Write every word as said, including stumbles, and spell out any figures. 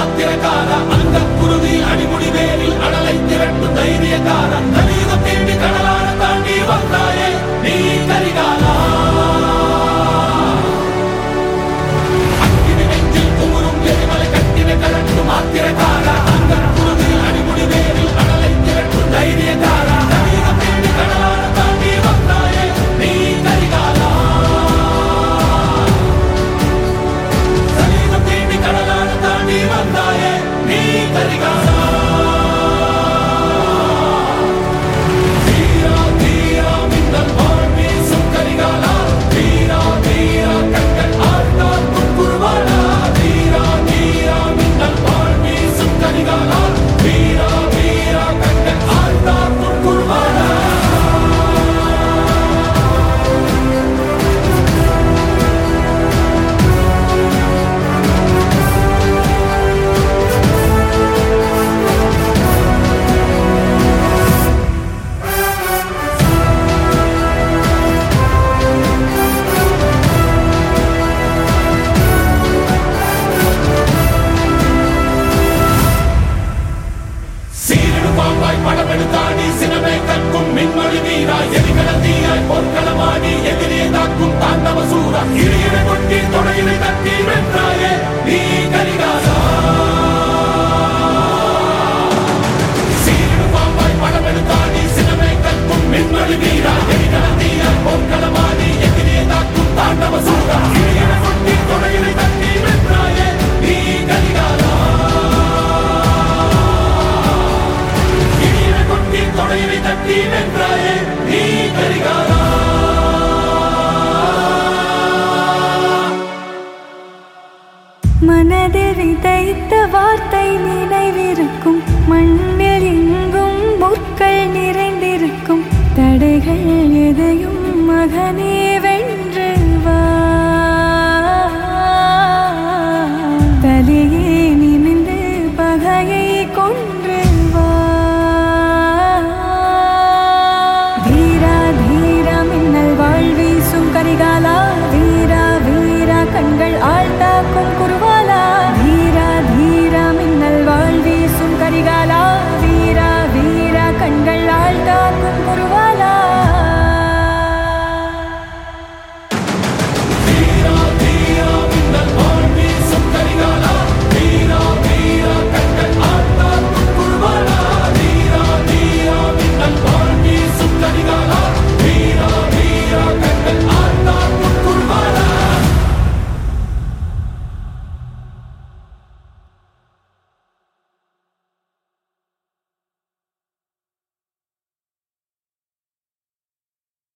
ஆத்திரக்கார அந்த குருதி அடிமுடி வேரில் அடலை திரட்டும் தைரியக்கார கலியுகம் தேடி கடலான தாண்டி வந்தாயே நீ கரிகாலா அக்கினி நெஞ்சில் குமுறும் எரிமலை கட்டின கரட்டும் ஆத்திரக்கார அந்த குருதி அடிமுடி வேரில் அடலை திரட்டும் தைரியக்கார கலியுகம் தேடி கடலான தாண்டி வந்தாயே நீ கரிகாலா கலியுகம் தேடி கடலான தாண்டி வந்தாயே நீ கரிகாலா படமெடுத்தாடி சினமே கற்கும் மின்மொழி வீரா எரிகடல் தீயாய் பொற்களமாடி எதிரியை தாக்கும் தாண்டவ சூரா இடையினை கொட்டி தொடையினை தட்டி வென்றாயே நீ கரிகாலா சீரிடு பாம்பாய் படமெடுத்தாடி சினமே கற்கும் மின்மொழி வீரா எரிகடல் தீயாய் பொற்களமாடி எதிரியை தாக்கும் தாண்டவ சூரா இடையினை கொட்டி தொடையினை தட்டி வென்றாயே நீ கரிகாலா தொடையினை தட்டி வென்றாயே நீ கரிகாலா மனதில் விதைத்த வார்த்தை நினைவிருக்கும் மண்ணில் எங்கும் முற்கள் நிறைந்திருக்கும் தடைகள் எதையும் மகனே வென்று வா தலையே நிமிந்து பகையை கொன்று வா வீரா தீரா மின்னல் வாழ் வீசும் கரிகாலா வீரா வீரா கண்கள் ஆள்